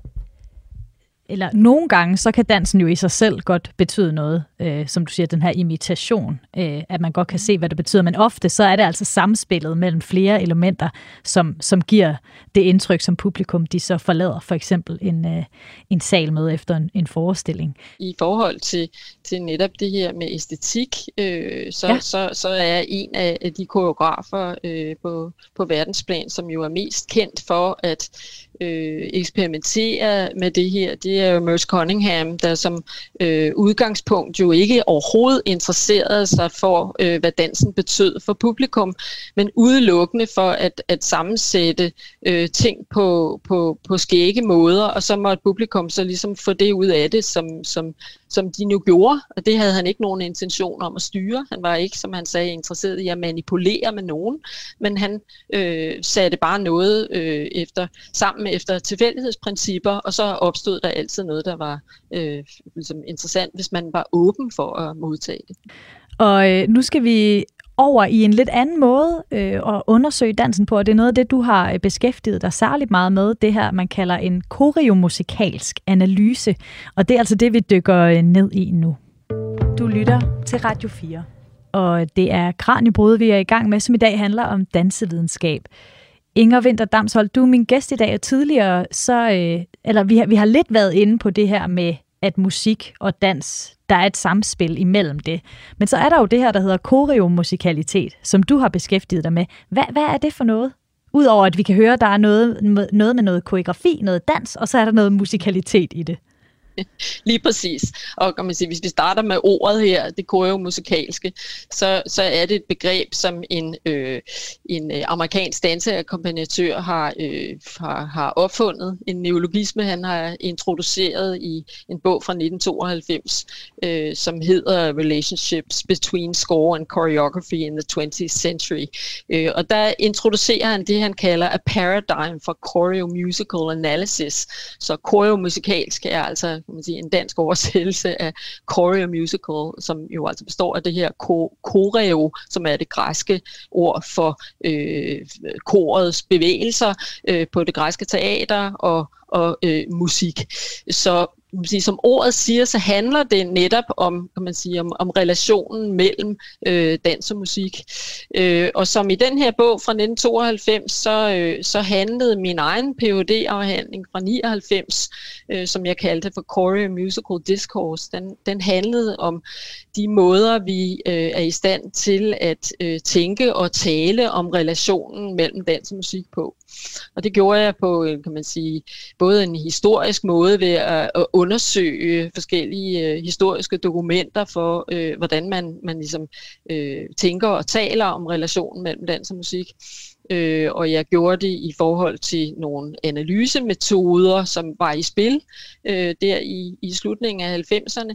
eller nogle gange, så kan dansen jo i sig selv godt betyde noget, øh, som du siger, den her imitation, øh, at man godt kan se, hvad det betyder, men ofte så er det altså samspillet mellem flere elementer, som, som giver det indtryk, som publikum de så forlader, for eksempel en, øh, en sal med efter en, en forestilling. I forhold til, til netop det her med æstetik, øh, så, ja. så, så er en af de koreografer øh, på, på verdensplan, som jo er mest kendt for at øh, eksperimentere med det her, det er Merce Cunningham, der som øh, udgangspunkt jo ikke overhovedet interesserede sig for, øh, hvad dansen betød for publikum, men udelukkende for at, at sammensætte øh, ting på, på, på skægge måder, og så måtte publikum så ligesom få det ud af det, som, som, som de nu gjorde, og det havde han ikke nogen intention om at styre. Han var ikke, som han sagde, interesseret i at manipulere med nogen, men han øh, satte bare noget øh, efter, sammen efter tilfældighedsprincipper, og så opstod der altid noget, der var øh, ligesom interessant, hvis man var åben for at modtage det. Og øh, nu skal vi over i en lidt anden måde øh, at undersøge dansen på, og det er noget af det, du har beskæftiget dig særligt meget med, det her, man kalder en koreomusikalsk analyse, og det er altså det, vi dykker ned i nu. Du lytter til Radio fire, og det er Kraniebrud, vi er i gang med, som i dag handler om dansevidenskab. Inger Winther Damsholt, du er min gæst i dag, og tidligere, så, øh, eller vi har, vi har lidt været inde på det her med, at musik og dans, der er et samspil imellem det. Men så er der jo det her, der hedder koreomusikalitet, som du har beskæftiget dig med. Hvad, hvad er det for noget? Udover at vi kan høre, der er noget, noget med noget koreografi, noget dans, og så er der noget musikalitet i det. Lige præcis. Og kan man sige, hvis vi starter med ordet her, det koreomusikalske, så, så er det et begreb, som en, øh, en amerikansk danseakkompagnatør har, øh, har, har opfundet. En neologisme, han har introduceret i en bog fra nitten tooghalvfems, øh, som hedder Relationships Between Score and Choreography in the twentieth Century. Øh, og der introducerer han det, han kalder a paradigm for choreomusical analysis. Så koreomusikalsk er altså kan man sige, en dansk oversættelse af choreomusical, som jo altså består af det her koreo, som er det græske ord for øh, korets bevægelser øh, på det græske teater og, og øh, musik. Så som ordet siger, så handler det netop om, kan man sige, om, om relationen mellem øh, dans og musik. Øh, og som i den her bog fra nitten tooghalvfems, så, øh, så handlede min egen P H D-afhandling fra nioghalvfems, øh, som jeg kaldte for Choreomusical Discourse, den, den handlede om de måder, vi øh, er i stand til at øh, tænke og tale om relationen mellem dans og musik på. Og det gjorde jeg på, kan man sige, både en historisk måde ved at, at undersøge forskellige øh, historiske dokumenter for, øh, hvordan man, man ligesom øh, tænker og taler om relationen mellem dans og musik. Øh, og jeg gjorde det i forhold til nogle analysemetoder, som var i spil øh, der i, i slutningen af halvfemserne,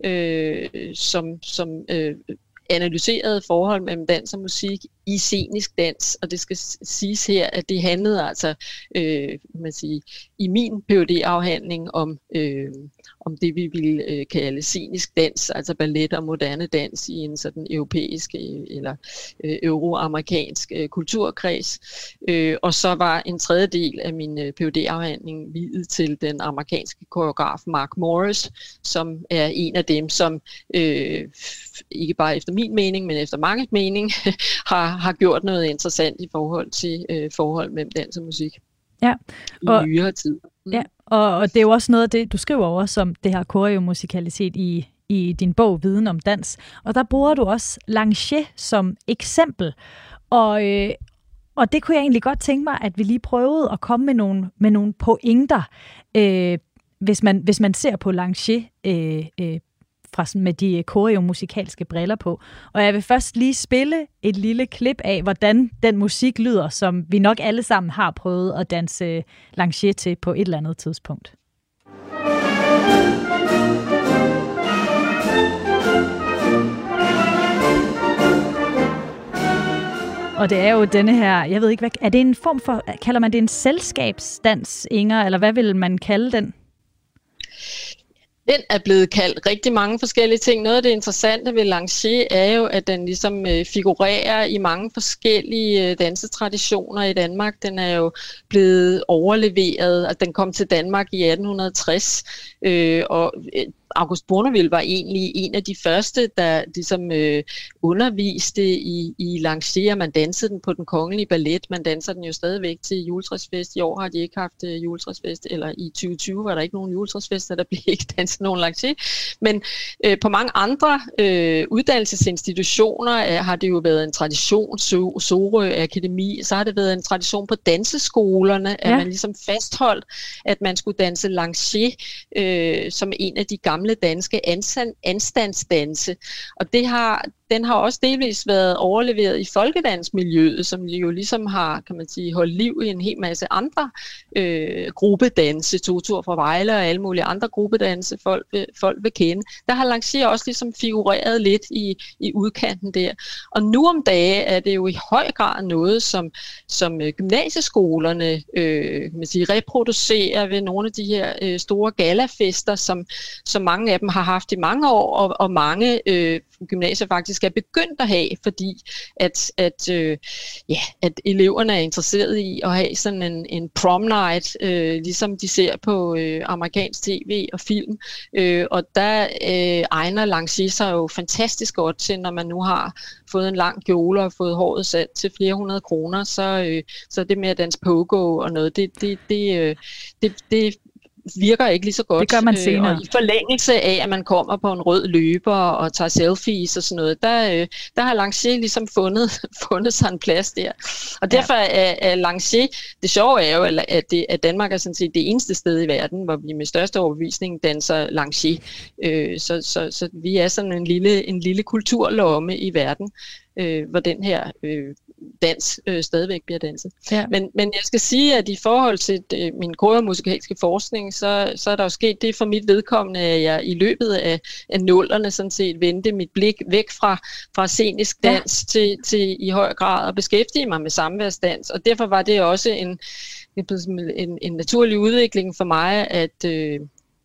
øh, som, som øh, analyserede forhold mellem dans og musik i scenisk dans, og det skal siges her, at det handlede altså, øh, man sige, i min P H D-afhandling om, øh, om det, vi ville øh, kalde scenisk dans, altså ballet og moderne dans i en sådan europæisk eller øh, euroamerikansk øh, kulturkreds. Øh, og så var en tredjedel af min øh, P H D-afhandling viet til den amerikanske koreograf Mark Morris, som er en af dem, som øh, ikke bare efter min mening, men efter mange mening, har har gjort noget interessant i forhold til øh, forhold mellem dans og musik ja, og, i nyere tid. Mm. Ja, og, og det er jo også noget af det, du skriver også om det her koreomusikalitet i, i din bog Viden om dans, og der bruger du også Lange som eksempel, og, øh, og det kunne jeg egentlig godt tænke mig, at vi lige prøvede at komme med nogle, med nogle pointer, øh, hvis, man, hvis man ser på Lange øh, øh, fra, med de koreomusikalske briller på. Og jeg vil først lige spille et lille klip af, hvordan den musik lyder, som vi nok alle sammen har prøvet at danse Lange til på et eller andet tidspunkt. Og det er jo denne her, jeg ved ikke, hvad, er det en form for, kalder man det en selskabsdans, Inger, eller hvad vil man kalde den? Den er blevet kaldt rigtig mange forskellige ting. Noget af det interessante ved Lanciers er jo, at den ligesom øh, figurerer i mange forskellige øh, dansetraditioner i Danmark. Den er jo blevet overleveret, at den kom til Danmark i atten tres, øh, og øh, August Bournonville var egentlig en af de første, der ligesom øh, underviste i, i Lanciers. Man dansede den på Den Kongelige Ballet. Man danser den jo stadigvæk til juletræsfest. I år har de ikke haft øh, juletræsfest, eller i tyve tyve var der ikke nogen juletræsfester, der blev ikke danset nogen Lanciers. Men øh, på mange andre øh, uddannelsesinstitutioner øh, har det jo været en tradition. So- Sorø Akademi, så har det været en tradition på danseskolerne, at ja. man ligesom fastholdt, at man skulle danse Lanciers øh, som en af de gamle gamle danske anstand, anstandsdanse, og det har, den har også delvis været overleveret i folkedansmiljøet, som jo ligesom har, kan man sige, holdt liv i en hel masse andre øh, gruppedanse, Totur fra Vejle og alle mulige andre gruppedanse, folk vil, folk vil kende. Der har Lanciers også ligesom figureret lidt i, i udkanten der. Og nu om dage er det jo i høj grad noget, som, som gymnasieskolerne øh, kan man sige, reproducerer ved nogle af de her øh, store galafester, som, som mange af dem har haft i mange år, og, og mange øh, gymnasier faktisk er begyndt at have, fordi at, at, øh, ja, at eleverne er interesserede i at have sådan en, en prom night, øh, ligesom de ser på øh, amerikansk tv og film. Øh, og der øh, egner Lanciers sig jo fantastisk godt til, når man nu har fået en lang kjole og fået håret sat til flere hundrede kroner, så, øh, så det med at danse pogo og noget, det, det, det, øh, det, det virker ikke lige så godt. Det gør man senere. Og i forlængelse af, at man kommer på en rød løber og tager selfies og sådan noget, der, der har Lanciers ligesom fundet, fundet sig en plads der. Og derfor er, er Lanciers, det sjove er jo, at, det, at Danmark er sådan set det eneste sted i verden, hvor vi med største overbevisning danser Lanciers. Øh, så, så, så vi er sådan en lille, en lille kulturlomme i verden, øh, hvor den her øh, dans øh, stadigvæk bliver danset. Ja. Men, men jeg skal sige, at i forhold til øh, min koreomusikalske forskning, så, så er der jo sket det for mit vedkommende, at jeg i løbet af, af nullerne sådan set vendte mit blik væk fra, fra scenisk dans ja. til, til i høj grad at beskæftige mig med samværsdans. Og derfor var det også en, en, en naturlig udvikling for mig, at øh,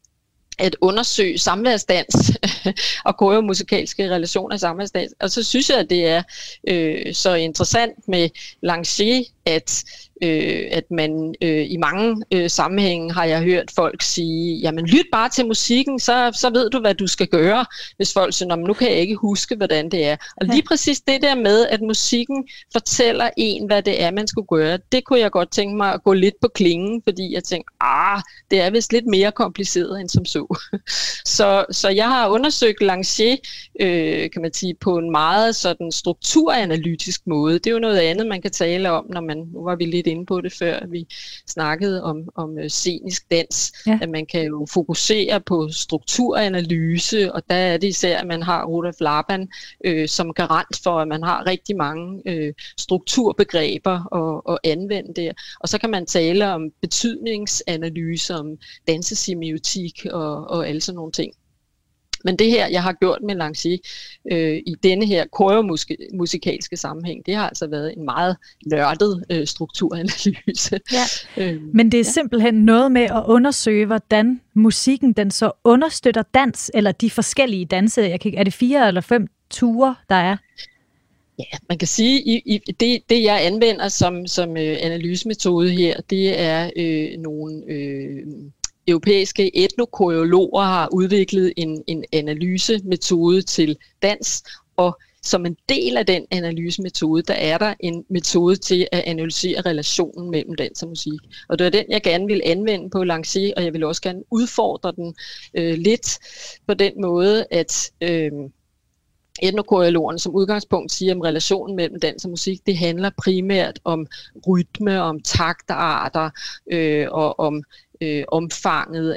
at undersøge samværsdans og koreomusikalske relationer i samværsdans. Og så synes jeg, at det er øh, så interessant med Lanciers, at, øh, at man øh, i mange øh, sammenhænge har jeg hørt folk sige, jamen lyt bare til musikken, så, så ved du, hvad du skal gøre, hvis folk siger, nu kan jeg ikke huske, hvordan det er. Og lige præcis det der med, at musikken fortæller en, hvad det er, man skulle gøre, det kunne jeg godt tænke mig at gå lidt på klingen, fordi jeg tænkte, ah, det er vist lidt mere kompliceret end som så. så, så jeg har undersøgt Lanciers, øh, kan man sige, på en meget sådan strukturanalytisk måde. Det er jo noget andet, man kan tale om, når man, nu var vi lidt inde på det før, vi snakkede om, om scenisk dans, ja. At man kan jo fokusere på strukturanalyse, og der er det især, at man har Rudolf Laban øh, som garant for, at man har rigtig mange øh, strukturbegreber at, at anvende der. Og så kan man tale om betydningsanalyse, om dansesemiotik og, og alle sådan nogle ting. Men det her, jeg har gjort med Lanciers øh, i denne her koreomusikalske sammenhæng, det har altså været en meget nørdet øh, strukturanalyse. Ja. Øh, Men det er ja. simpelthen noget med at undersøge, hvordan musikken den så understøtter dans, eller de forskellige danse. Jeg kan, er det fire eller fem ture, der er? Ja, man kan sige, i, i det, det jeg anvender som, som øh, analysemetode her, det er øh, nogle øh, europæiske etnokoreologer har udviklet en, en analysemetode til dans, og som en del af den analysemetode, der er der en metode til at analysere relationen mellem dans og musik. Og det er den, jeg gerne vil anvende på Lanciers, og jeg vil også gerne udfordre den øh, lidt på den måde, at øh, etnokoreologerne som udgangspunkt siger, at relationen mellem dans og musik, det handler primært om rytme, om taktarter øh, og om øh, omfanget af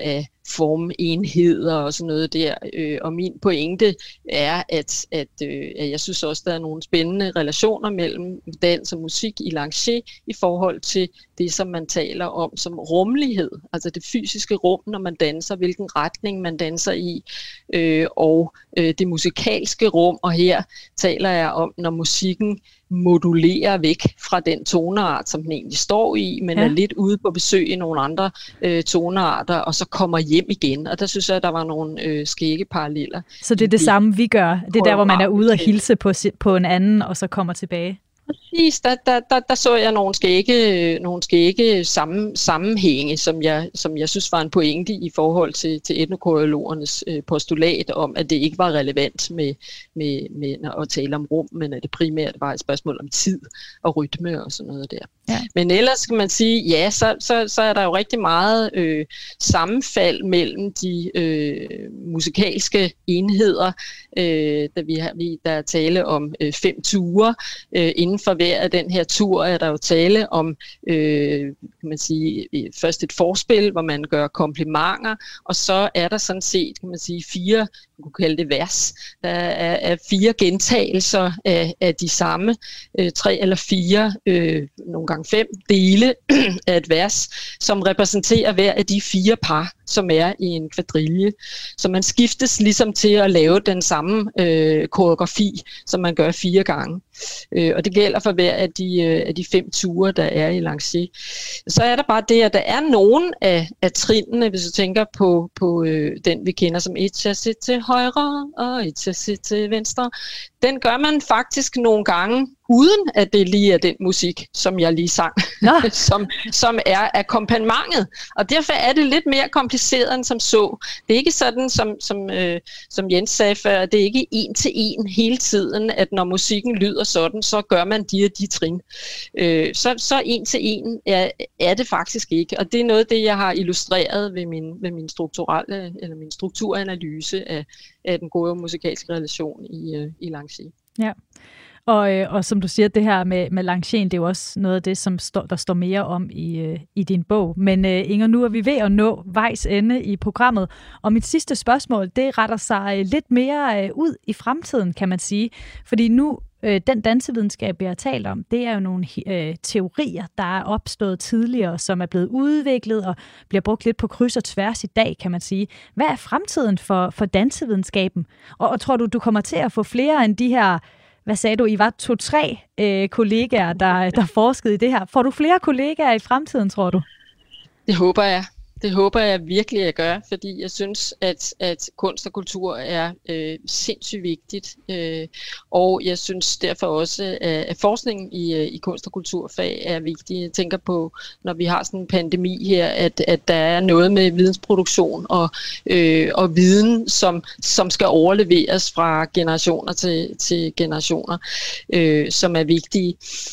formenheder og sådan noget der. Øh, og min pointe er, at, at, øh, at jeg synes også, der er nogle spændende relationer mellem dans og musik i Lancier i forhold til det, som man taler om som rummelighed, altså det fysiske rum, når man danser, hvilken retning man danser i, øh, og øh, det musikalske rum, og her taler jeg om, når musikken modulerer væk fra den toneart, som den egentlig står i, men ja. er lidt ude på besøg i nogle andre øh, tonearter, og så kommer hjem igen. Og der synes jeg, at der var nogle øh, skægge paralleller. Så det er det samme, vi gør. Det er der, hvor man er ude og hilse på, på en anden, og så kommer tilbage. Præcis, der, der, der, der så jeg nogle skægge, nogle skægge sammen, sammenhænge, som jeg, som jeg synes var en pointe i forhold til, til etnokoreologernes øh, postulat om, at det ikke var relevant med, med, med at tale om rum, men at det primært var et spørgsmål om tid og rytme og sådan noget der. Ja. Men ellers kan man sige, ja, så, så, så er der jo rigtig meget øh, sammenfald mellem de øh, musikalske enheder, øh, da vi har, vi, der er tale om øh, fem ture. Øh, inden for hver af den her tur er der jo tale om, øh, kan man sige, først et forspil, hvor man gør komplimenter, og så er der sådan set, kan man sige, fire, man kunne kalde det vers, der er, er fire gentagelser af, af de samme, øh, tre eller fire, øh, nogle gange fem dele af et vers, som repræsenterer hver af de fire par, som er i en kvadrille. Så man skiftes ligesom til at lave den samme øh, koreografi, som man gør fire gange. Øh, og det gælder for hver af de, øh, af de fem ture, der er i Lancier. Så er der bare det, at der er nogen af, af trinene, hvis du tænker på, på øh, den, vi kender som et chassis til højre og et chassis til venstre. Den gør man faktisk nogle gange, uden at det lige er den musik, som jeg lige sang, som, som er akkompagnementet. Og derfor er det lidt mere kompliceret end som så. Det er ikke sådan, som, som, øh, som Jens sagde før, det er ikke en til en hele tiden, at når musikken lyder sådan, så gør man de og de trin. Øh, så, så en til en er, er det faktisk ikke. Og det er noget af det, jeg har illustreret ved min, ved min strukturelle, eller min strukturanalyse af, af den gode musikalske relation i, øh, i Lancier. Ja. Og, øh, og som du siger, det her med, med Lancier, det er jo også noget af det, som stå, der står mere om i, øh, i din bog. Men øh, Inger, nu er vi ved at nå vejs ende i programmet, og mit sidste spørgsmål, det retter sig lidt mere øh, ud i fremtiden, kan man sige. Fordi nu, øh, den dansevidenskab, jeg har talt om, det er jo nogle øh, teorier, der er opstået tidligere, som er blevet udviklet og bliver brugt lidt på kryds og tværs i dag, kan man sige. Hvad er fremtiden for, for dansevidenskaben? Og, og tror du, du kommer til at få flere end de her, hvad sagde du, I var to-tre øh, kollegaer, der, der forskede i det her. Får du flere kollegaer i fremtiden, tror du? Det håber jeg. Det håber jeg virkelig, at jeg gør, fordi jeg synes, at, at kunst og kultur er øh, sindssygt vigtigt. Øh, og jeg synes derfor også, at, at forskningen i, i kunst- og kulturfag er vigtig. Jeg tænker på, når vi har sådan en pandemi her, at, at der er noget med vidensproduktion og, øh, og viden, som, som skal overleveres fra generationer til, til generationer, øh, som er vigtige.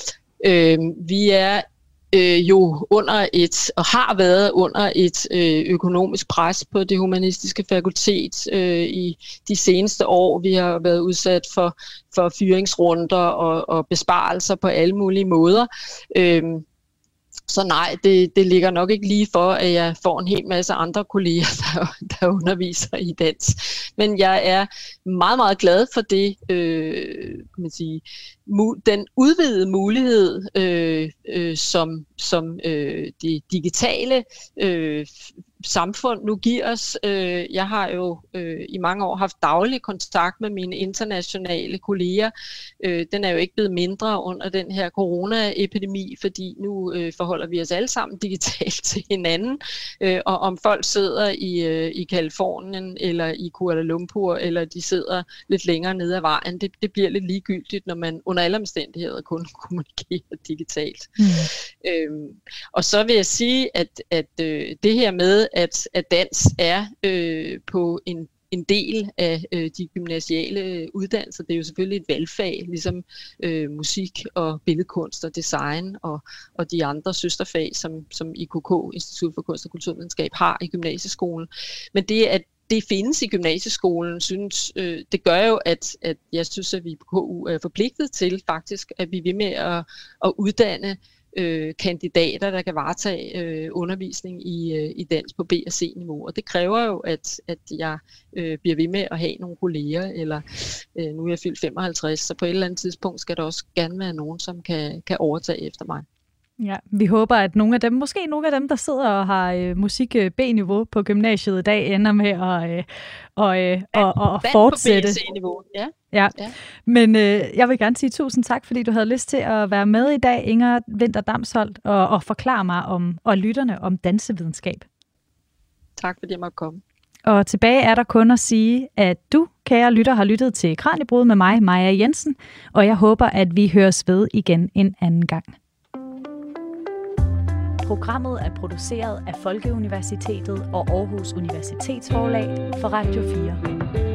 Øh, vi er Øh, jo under et, og har været under et øh, økonomisk pres på det humanistiske fakultet øh, i de seneste år. Vi har været udsat for, for fyringsrunder og, og besparelser på alle mulige måder. Øh, Så nej, det, det ligger nok ikke lige for, at jeg får en hel masse andre kolleger, der, der underviser i dans. Men jeg er meget, meget glad for det, øh, kan man sige, mu- den udvidede mulighed, øh, øh, som, som øh, det digitale øh, samfund nu giver os. Øh, jeg har jo øh, i mange år haft daglig kontakt med mine internationale kolleger. Øh, den er jo ikke blevet mindre under den her coronaepidemi, fordi nu øh, forholder vi os alle sammen digitalt til hinanden. Øh, og om folk sidder i, øh, i Kalifornien eller i Kuala Lumpur, eller de sidder lidt længere nede ad vejen, det, det bliver lidt ligegyldigt, når man under alle omstændigheder kun kommunikerer digitalt. Mm. Øh, og så vil jeg sige, at, at øh, det her med, At, at dans er øh, på en, en del af øh, de gymnasiale uddannelser. Det er jo selvfølgelig et valgfag, ligesom øh, musik og billedkunst og design og, og de andre søsterfag, som, som I K K, Institut for Kunst og Kulturvidenskab, har i gymnasieskolen. Men det, at det findes i gymnasieskolen, synes, øh, det gør jo, at, at jeg synes, at vi på K U er forpligtet til faktisk, at vi er ved med at, at uddanne øh, kandidater, der kan varetage øh, undervisning i, øh, i dans på B- og C-niveau. Og det kræver jo, at, at jeg øh, bliver ved med at have nogle kolleger, eller øh, nu er jeg fyldt femoghalvtreds, så på et eller andet tidspunkt skal der også gerne være nogen, som kan, kan overtage efter mig. Ja, vi håber, at nogle af dem, måske nogle af dem, der sidder og har øh, musik B-niveau på gymnasiet i dag, ender med at, øh, og, øh, og, og fortsætte. På B- og C-niveau, ja. Ja. ja. Men øh, jeg vil gerne sige tusind tak, fordi du havde lyst til at være med i dag, Inger Winther Damsholt, og, og forklare mig om, og lytterne om dansevidenskab. Tak fordi jeg måtte komme. Og tilbage er der kun at sige, at du, kære lytter, har lyttet til Kraniebrud med mig, Maja Jensen, og jeg håber, at vi høres ved igen en anden gang. Programmet er produceret af Folkeuniversitetet og Aarhus Universitetsforlag for Radio fire.